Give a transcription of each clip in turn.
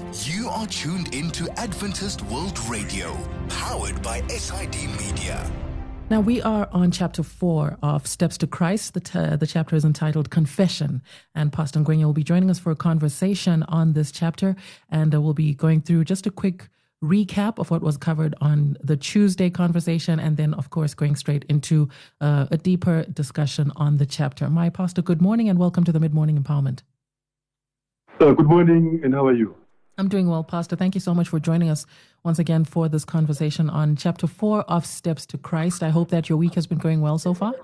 You are tuned into Adventist World Radio, powered by SID Media. Now, we are on chapter 4 of Steps to Christ. The chapter is entitled Confession, and Pastor Ngwenya will be joining us for a conversation on this chapter, and we'll be going through just a quick recap of what was covered on the Tuesday conversation, and then, of course, going straight into a deeper discussion on the chapter. My pastor, good morning, and welcome to the Mid-Morning Empowerment. Good morning, and how are you? I'm doing well, Pastor. Thank you so much for joining us once again for this conversation on chapter 4 of Steps to Christ. I hope that your week has been going well so far.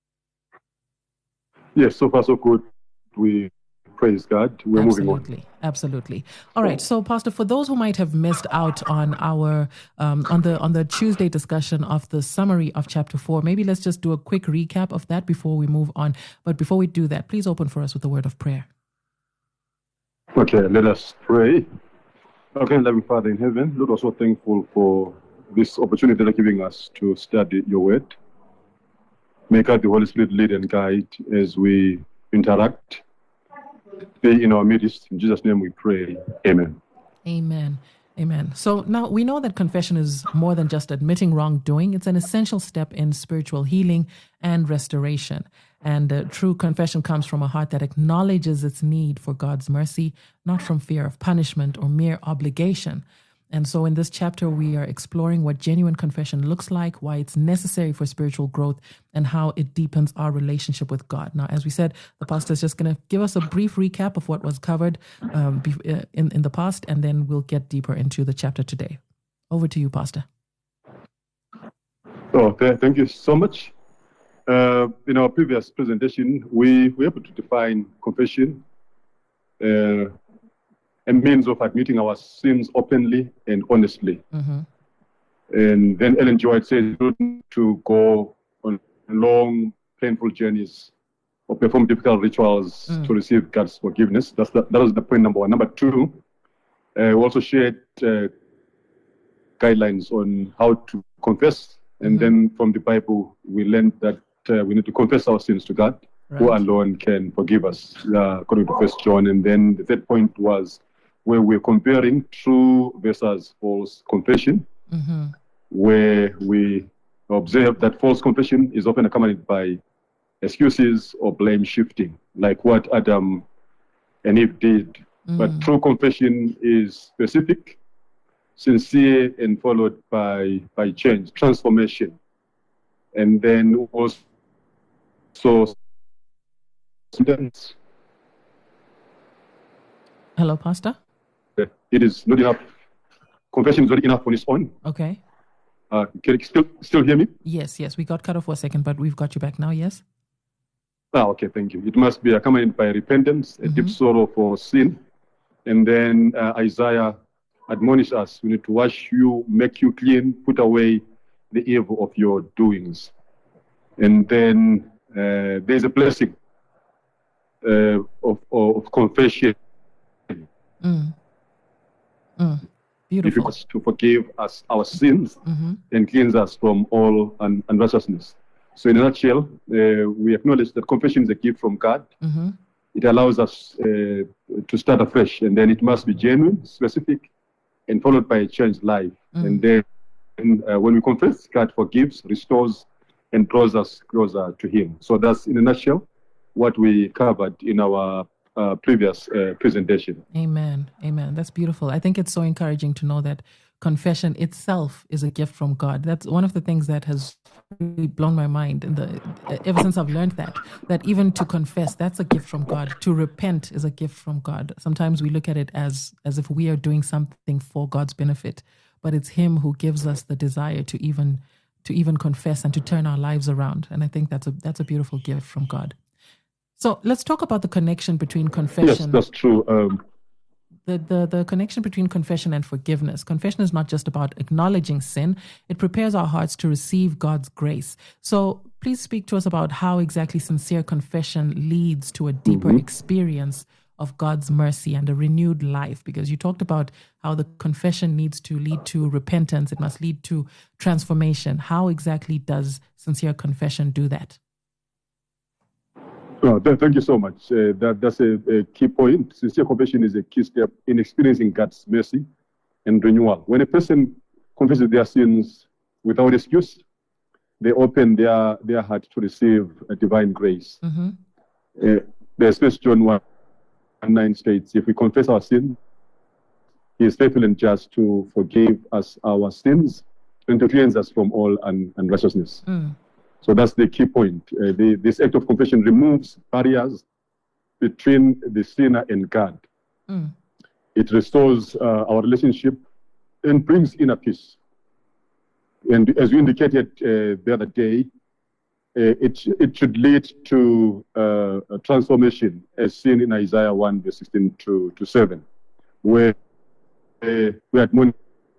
Yes, so far so good. We praise God. We're moving on. Absolutely. All right. So, Pastor, for those who might have missed out on our on the Tuesday discussion of the summary of chapter 4, maybe let's just do a quick recap of that before we move on. But before we do that, please open for us with a word of prayer. Okay, let us pray. Okay, loving Father in heaven, Lord, we're so thankful for this opportunity that you're giving us to study your word. May God, the Holy Spirit, lead and guide as we interact. Be in our midst. In Jesus' name we pray. Amen. Amen. Amen. So now we know that confession is more than just admitting wrongdoing. It's an essential step in spiritual healing and restoration. And true confession comes from a heart that acknowledges its need for God's mercy, not from fear of punishment or mere obligation. And so in this chapter, we are exploring what genuine confession looks like, why it's necessary for spiritual growth, and how it deepens our relationship with God. Now, as we said, the pastor is just going to give us a brief recap of what was covered in the past, and then we'll get deeper into the chapter today. Over to you, Pastor. Okay, thank you so much. In our previous presentation, we were able to define confession, a means of admitting our sins openly and honestly. Mm-hmm. And then Ellen G. White says to go on long, painful journeys or perform difficult rituals to receive God's forgiveness. That was the point number one. Number two, we also shared guidelines on how to confess. And then from the Bible, we learned that we need to confess our sins to God, who alone can forgive us, according to 1 John. And then the third point was where we're comparing true versus false confession, where we observe that false confession is often accompanied by excuses or blame shifting, like what Adam and Eve did. But true confession is specific, sincere, and followed by change, transformation. And then also Hello, Pastor? It is not enough. Confession is not enough on its own. Okay. Can you still hear me? Yes. We got cut off for a second, but we've got you back now, yes? Okay, thank you. It must be accompanied by repentance, a deep sorrow for sin. And then Isaiah admonishes us, we need to wash you, make you clean, put away the evil of your doings. And then there's a blessing of confession. Beautiful. If us to forgive us our sins and cleanse us from all unrighteousness. So in a nutshell, we acknowledge that confession is a gift from God. It allows us to start afresh, and then it must be genuine, specific, and followed by a changed life. And then when we confess, God forgives, restores, and draws us closer to Him. So that's, in a nutshell, what we covered in our previous presentation. Amen. That's beautiful. I think it's so encouraging to know that confession itself is a gift from God. That's one of the things that has really blown my mind ever since I've learned that even to confess, that's a gift from God. To repent is a gift from God. Sometimes we look at it as if we are doing something for God's benefit, but it's Him who gives us the desire to even confess and to turn our lives around. And I think that's a beautiful gift from God. So let's talk about the connection between confession. Yes, that's true. The connection between confession and forgiveness. Confession is not just about acknowledging sin. It prepares our hearts to receive God's grace. So please speak to us about how exactly sincere confession leads to a deeper experience of God's mercy and a renewed life, because you talked about how the confession needs to lead to repentance. It must lead to transformation. How exactly does sincere confession do that? Thank you so much. That's a key point. Sincere confession is a key step in experiencing God's mercy and renewal. When a person confesses their sins without excuse, they open their heart to receive a divine grace. The First John 1:9 states, if we confess our sin, He is faithful and just to forgive us our sins and to cleanse us from all unrighteousness. So that's the key point. This act of confession removes barriers between the sinner and God. It restores our relationship and brings inner peace. And as you indicated the other day, it should lead to a transformation as seen in Isaiah 1, verse 16 to 7, where we admonish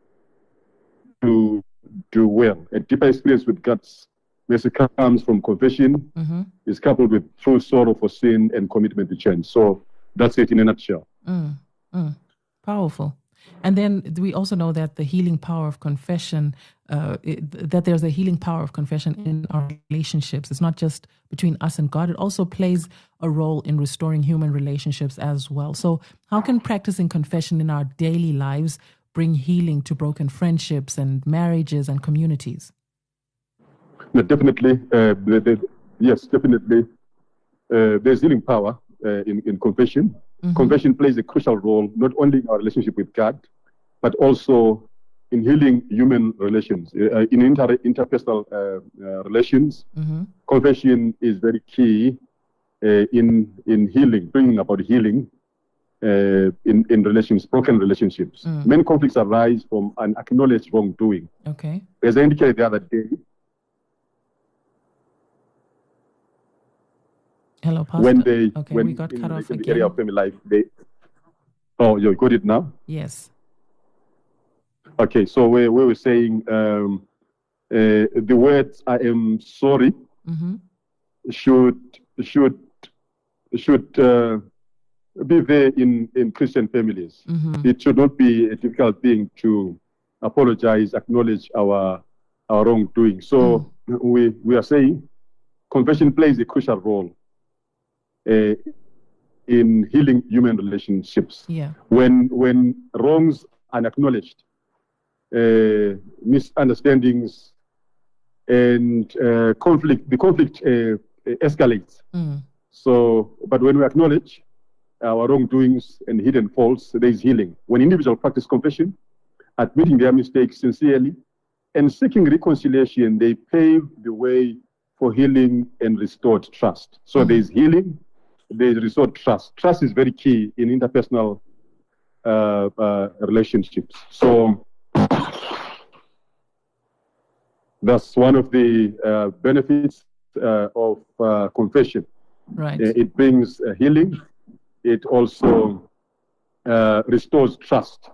to do well. A deeper experience with God's mercy comes from confession, is coupled with true sorrow for sin and commitment to change. So that's it in a nutshell. Powerful. And then we also know that the healing power of confession, that there's a healing power of confession in our relationships. It's not just between us and God. It also plays a role in restoring human relationships as well. So how can practicing confession in our daily lives bring healing to broken friendships and marriages and communities? Definitely. Yes, definitely. There's healing power in confession. Confession plays a crucial role not only in our relationship with God, but also in healing human relations, in interpersonal relations. Confession is very key in healing, bringing about healing in relations, broken relationships. Many conflicts arise from unacknowledged wrongdoing. Okay. As I indicated the other day, hello, Pastor. When we got cut off in again. the area of family life, you got it now? Yes. Okay, so we were saying the words "I am sorry" should be there in Christian families. It should not be a difficult thing to apologize, acknowledge our wrongdoing. So we are saying confession plays a crucial role in healing human relationships. When wrongs are acknowledged, misunderstandings and the conflict escalates. So, but when we acknowledge our wrongdoings and hidden faults, there is healing. When individuals practice confession, admitting their mistakes sincerely, and seeking reconciliation, they pave the way for healing and restored trust. So there is healing, there is restored trust. Trust is very key in interpersonal relationships. So that's one of the benefits of confession. Right. It brings healing. It also restores trust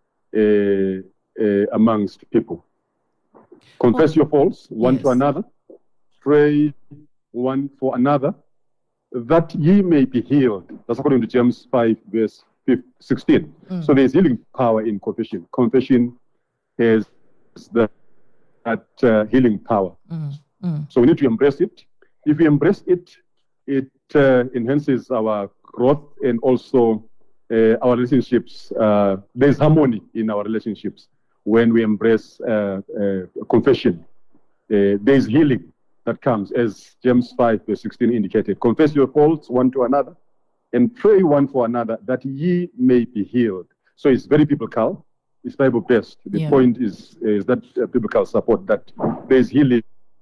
amongst people. Confess your faults one to another. Pray one for another, that ye may be healed. That's according to James 5, verse 16. So there's healing power in confession. Confession has that healing power. So we need to embrace it. If we embrace it, it enhances our growth and also our relationships. There's harmony in our relationships when we embrace confession. There's healing that comes, as James 5, verse 16 indicated. Confess your faults one to another and pray one for another that ye may be healed. So it's very biblical. It's Bible-based. The point is that biblical support that there's healing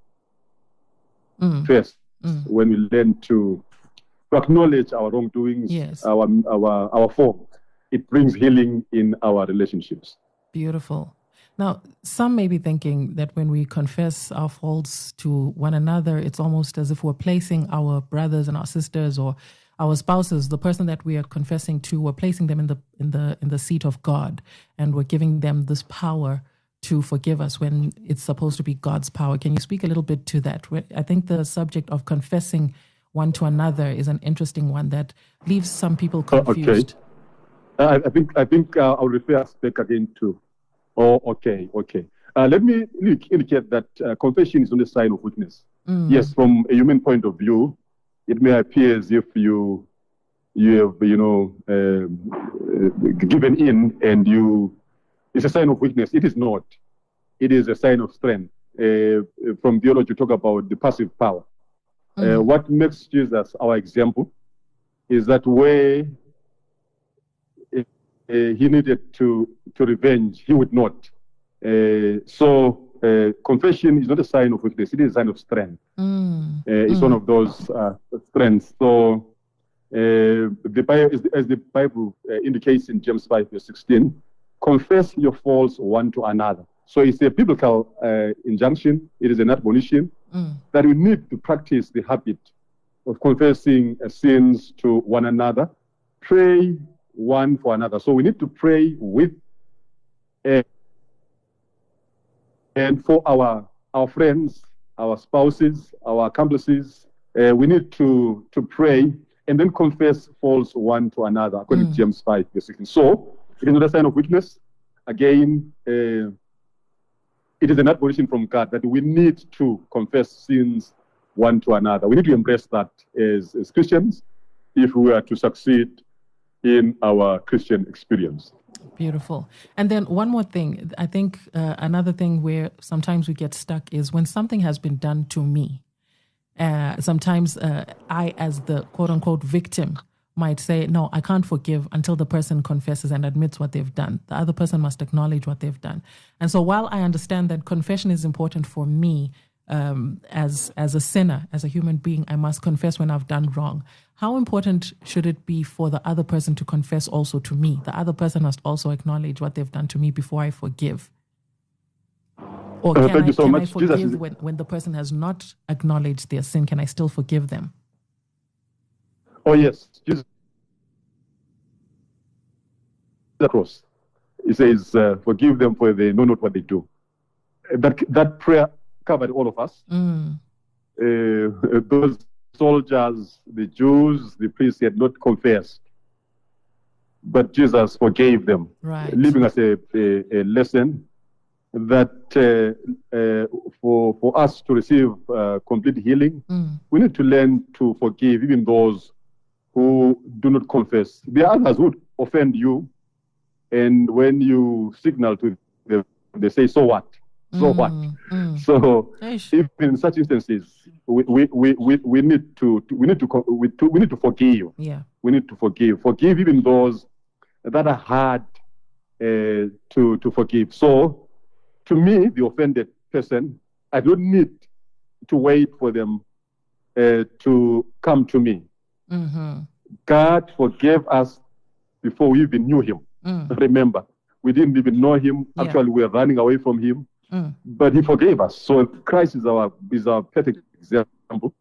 first when we learn to acknowledge our wrongdoings, our fault. It brings healing in our relationships. Beautiful. Now, some may be thinking that when we confess our faults to one another, it's almost as if we're placing our brothers and our sisters or our spouses, the person that we are confessing to, we're placing them in the seat of God, and we're giving them this power to forgive us when it's supposed to be God's power. Can you speak a little bit to that? I think the subject of confessing one to another is an interesting one that leaves some people confused. Okay. I think I'll refer back again to. Okay. Let me indicate that confession is not a sign of weakness. Yes, from a human point of view, it may appear as if you have, given in, and it's a sign of weakness. It is not. It is a sign of strength. From theology, you talk about the passive power. What makes Jesus our example is that where he needed to revenge, he would not. So confession is not a sign of weakness; it is a sign of strength. It's one of those strengths. So the Bible, as the Bible indicates in James 5 verse 16, confess your faults one to another. So it's a biblical injunction. It is an admonition that we need to practice the habit of confessing sins to one another. Pray one for another. So we need to pray with and for our friends, our spouses, our accomplices. We need to pray and then confess faults one to another, according to James 5 verse 16. So it is not a sign of weakness. Again, it is an admonition from God that we need to confess sins one to another. We need to embrace that as Christians if we are to succeed in our Christian experience. Beautiful. And then one more thing. I think another thing where sometimes we get stuck is when something has been done to me. Sometimes I, as the quote-unquote victim, might say, no, I can't forgive until the person confesses and admits what they've done. The other person must acknowledge what they've done. And so while I understand that confession is important for me as a sinner, as a human being, I must confess when I've done wrong. How important should it be for the other person to confess also to me? The other person must also acknowledge what they've done to me before I forgive. Or can I forgive when the person has not acknowledged their sin? Can I still forgive them? Oh, yes. Jesus the cross. He says, forgive them for they know not what they do. That prayer covered all of us. Those soldiers, the Jews, the priests had not confessed. But Jesus forgave them, leaving us a lesson that for us to receive complete healing, we need to learn to forgive even those who do not confess. There are others who offend you, and when you signal to them, they say, so what? So what? So even in such instances, we need to forgive. Yeah. We need to forgive even those that are hard to forgive. So to me, the offended person, I don't need to wait for them to come to me. God forgave us before we even knew him. Remember, we didn't even know him. Yeah. Actually, we were running away from him. But he forgave us. So Christ is our perfect example.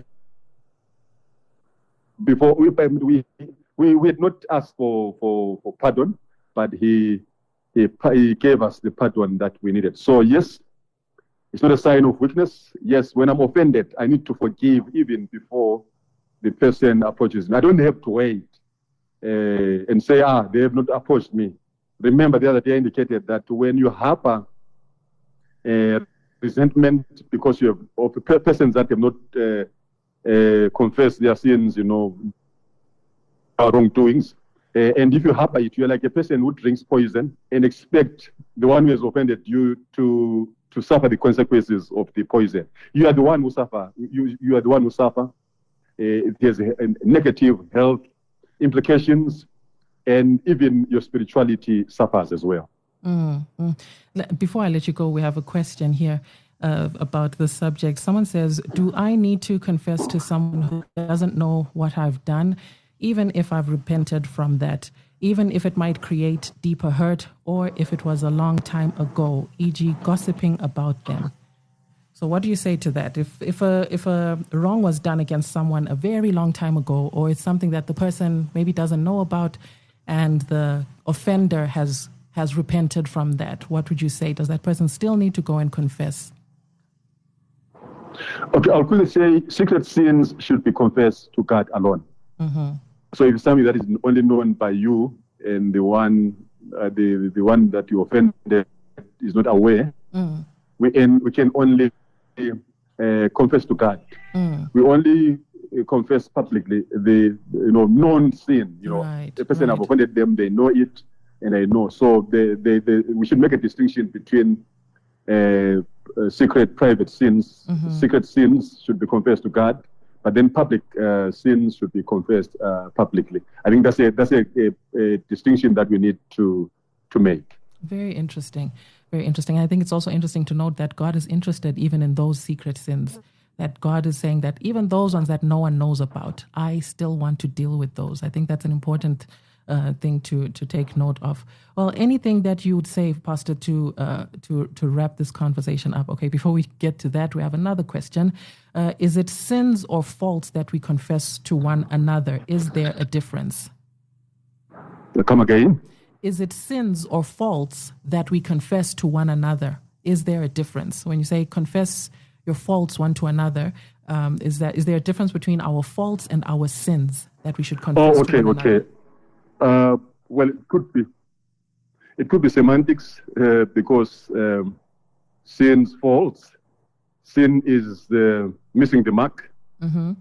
Before we had not asked for pardon, but he gave us the pardon that we needed. So yes, it's not a sign of weakness. Yes, when I'm offended, I need to forgive even before the person approaches me. I don't have to wait and say, they have not approached me. Remember, the other day I indicated that when you harbor resentment because you have of persons that have not confessed their sins, wrongdoings, and if you harbor it, you're like a person who drinks poison and expect the one who has offended you to suffer the consequences of the poison. You are the one who suffer. You are the one who suffer. There's a negative health implications, and even your spirituality suffers as well. Before I let you go, we have a question here about the subject. Someone says, do I need to confess to someone who doesn't know what I've done, even if I've repented from that, even if it might create deeper hurt, or if it was a long time ago, e.g. gossiping about them? So what do you say to that? If a wrong was done against someone a very long time ago, or it's something that the person maybe doesn't know about, and the offender has repented from that, what would you say? Does that person still need to go and confess? Okay, I'll quickly say secret sins should be confessed to God alone. So if it's something that is only known by you, and the one that you offended is not aware, we can only confess to God. We only confess publicly the known sin. The person have offended them, they know it, and I know. So we should make a distinction between secret, private sins. Mm-hmm. Secret sins should be confessed to God, but then public sins should be confessed publicly. I think that's a distinction that we need to make. Very interesting. Very interesting. I think it's also interesting to note that God is interested even in those secret sins. That God is saying that even those ones that no one knows about, I still want to deal with those. I think that's an important thing to take note of. Well, anything that you would say, Pastor, to wrap this conversation up? Okay, before we get to that, we have another question. Is it sins or faults that we confess to one another? Is there a difference? Come again? Is it sins or faults that we confess to one another? Is there a difference? When you say confess your faults one to another, is there a difference between our faults and our sins that we should confess to one another? Well, it could be semantics because sin's faults. Sin is missing the mark. Mm-hmm.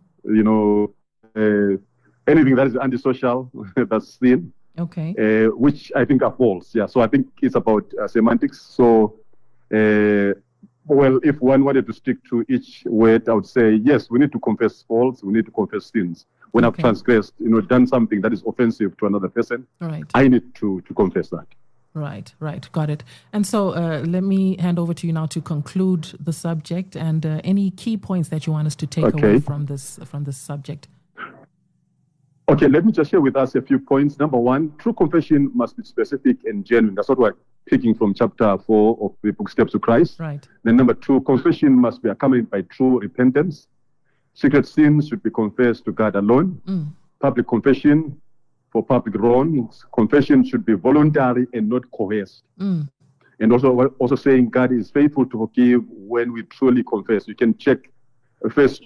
Anything that is antisocial, that's sin. Okay. Which I think are false. Yeah. So I think it's about semantics. So, well, if one wanted to stick to each word, I would say, yes, we need to confess faults. We need to confess sins. When I've transgressed, done something that is offensive to another person, right, I need to confess that. Right. Got it. And so let me hand over to you now to conclude the subject and any key points that you want us to take away from this subject. Okay, let me just share with us a few points. Number one, true confession must be specific and genuine. That's what we're picking from chapter 4 of the book Steps to Christ. Right. Then number two, confession must be accompanied by true repentance. Secret sins should be confessed to God alone. Public confession for public wrongs. Confession should be voluntary and not coerced. And also saying God is faithful to forgive when we truly confess. You can check first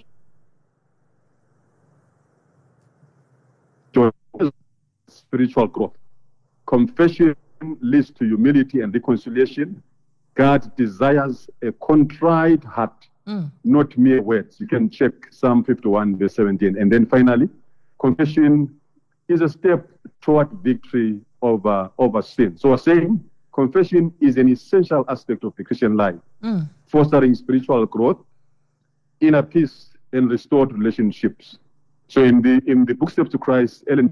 spiritual growth. Confession leads to humility and reconciliation. God desires a contrite heart, not mere words. You can check Psalm 51, verse 17. And then finally, confession is a step toward victory over sin. So we're saying confession is an essential aspect of the Christian life, fostering spiritual growth, inner peace, and restored relationships. So in the book Steps to Christ, Ellen,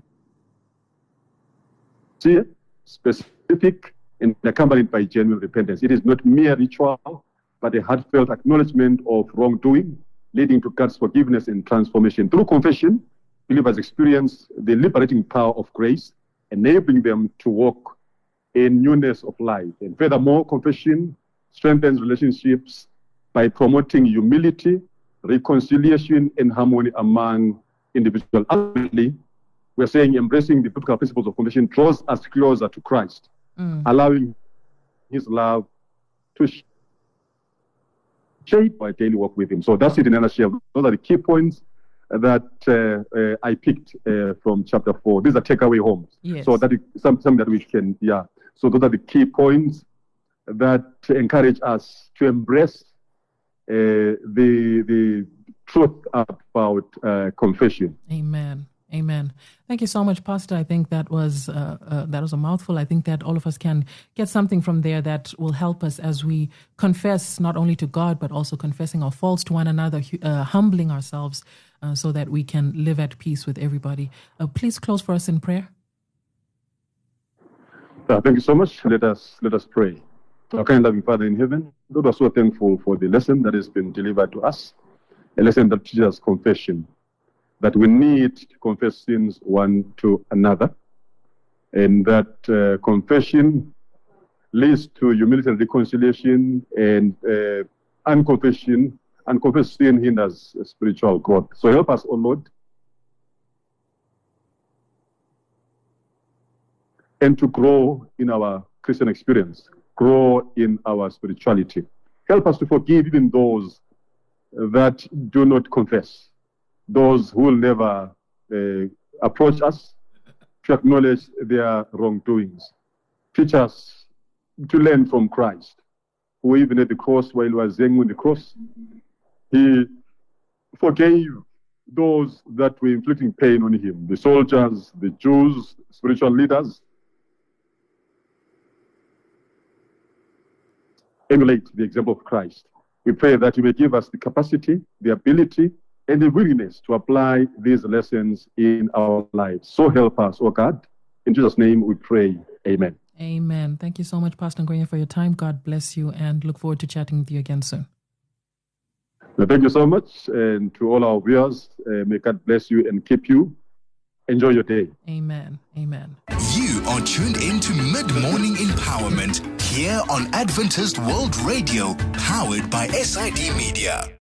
specific and accompanied by genuine repentance. It is not mere ritual, but a heartfelt acknowledgement of wrongdoing, leading to God's forgiveness and transformation. Through confession, believers experience the liberating power of grace, enabling them to walk in newness of life. And furthermore, confession strengthens relationships by promoting humility, reconciliation, and harmony among individuals. Ultimately, we're saying embracing the biblical principles of confession draws us closer to Christ, allowing His love to shape our daily walk with Him. So that's it in a nutshell. Those are the key points that I picked from chapter 4. These are takeaway homes. Yes. So that is something that we can, So those are the key points that encourage us to embrace the truth about confession. Amen. Thank you so much, Pastor. I think that was a mouthful. I think that all of us can get something from there that will help us as we confess not only to God, but also confessing our faults to one another, humbling ourselves so that we can live at peace with everybody. Please close for us in prayer. Thank you so much. Let us pray. Our kind loving Father in heaven, Lord, we're so thankful for the lesson that has been delivered to us, a lesson that teaches us confession, that we need to confess sins one to another, and that confession leads to humility and reconciliation, and unconfessed sin hinders spiritual growth. So help us, O Lord, and to grow in our Christian experience, grow in our spirituality. Help us to forgive even those that do not confess, those who will never approach us to acknowledge their wrongdoings. Teach us to learn from Christ, who even at the cross, while he was hanging on the cross, he forgave those that were inflicting pain on him, the soldiers, the Jews, spiritual leaders, emulate the example of Christ. We pray that you may give us the capacity, the ability, and the willingness to apply these lessons in our lives. So help us, oh God. In Jesus' name we pray. Amen. Amen. Thank you so much, Pastor Ngwenya, for your time. God bless you, and look forward to chatting with you again soon. Well, thank you so much. And to all our viewers, may God bless you and keep you. Enjoy your day. Amen. Amen. You are tuned into Mid-Morning Empowerment here on Adventist World Radio, powered by SID Media.